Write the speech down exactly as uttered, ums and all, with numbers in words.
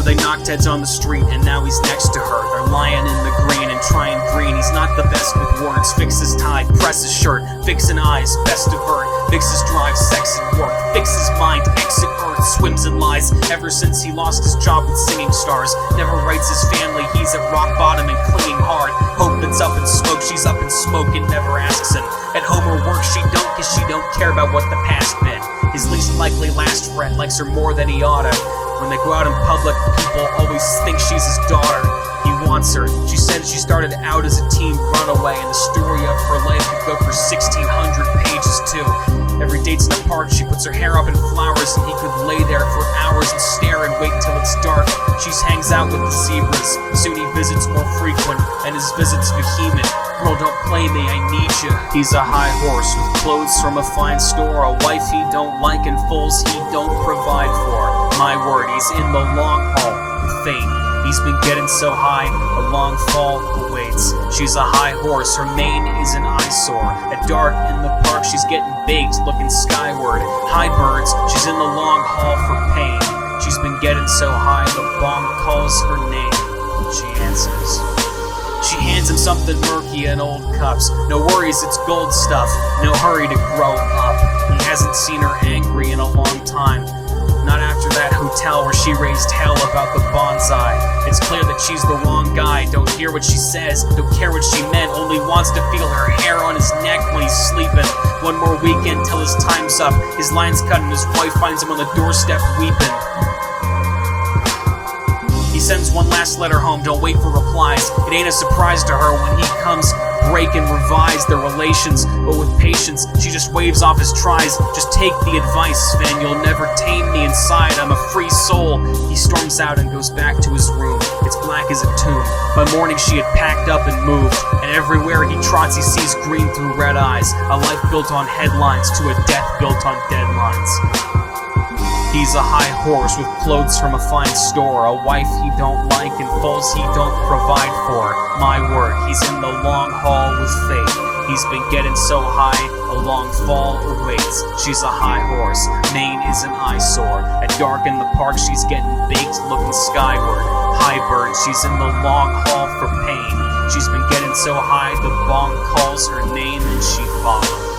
they knocked heads on the street, and now he's next to her. They're lying in the green and trying green. He's not the best with words. Fix his tie, press his shirt, fixin' eyes, best avert. Fix his drive, sex and work. Fix his mind, exit earth, swims in lies. Ever since he lost his job with Singing Stars, never writes his family. He's at rock bottom and clinging hard. Hope that's up in smoke, she's up in smoke and never asks him. At home or work she don't, cause she don't care about what the past been. His least likely last friend likes her more than he oughta. When they go out in public, people always think she's his daughter. He wants her. She said she started out as a teen runaway, and the story of her life could go for sixteen hundred pages too. Every date's in the park, she puts her hair up in flowers, and he could lay there for hours and stare and wait till it's dark. She hangs out with the zebras. Soon he visits more frequent, and his visits vehement. Girl, don't play me, I need you. He's a high horse with clothes from a fine store, a wife he don't like and fools he don't provide for. My word, he's in the long haul with fate. He's been getting so high, a long fall awaits. She's a high horse, her mane is an eyesore. At dark in the park, she's getting baked, looking skyward. High birds, she's in the long haul for pain. She's been getting so high, the bong calls her name. She answers. She hands him something murky in old cups. No worries, it's gold stuff. No hurry to grow up. He hasn't seen her angry in a long time. Not after that hotel where she raised hell about the bonsai. It's clear that she's the wrong guy. Don't hear what she says, don't care what she meant. Only wants to feel her hair on his neck when he's sleeping. One more weekend till his time's up. His line's cut and his wife finds him on the doorstep weeping. He sends one last letter home, don't wait for replies. It ain't a surprise to her when he comes break and revise their relations. But with patience, she just waves off his tries. Just take the advice, Sven, you'll never tame me inside. I'm a free soul. He storms out and goes back to his room. It's black as a tomb. By morning she had packed up and moved, and everywhere he trots he sees green through red eyes. A life built on headlines to a death built on deadlines. He's a high horse with clothes from a fine store, a wife he don't like and foes he don't provide for. My word, he's in the long haul with fate. He's been getting so high, a long fall awaits. She's a high horse, mane is an eyesore. At dark in the park she's getting baked, looking skyward. High bird, she's in the long haul for pain. She's been getting so high, the bong calls her name and she follows.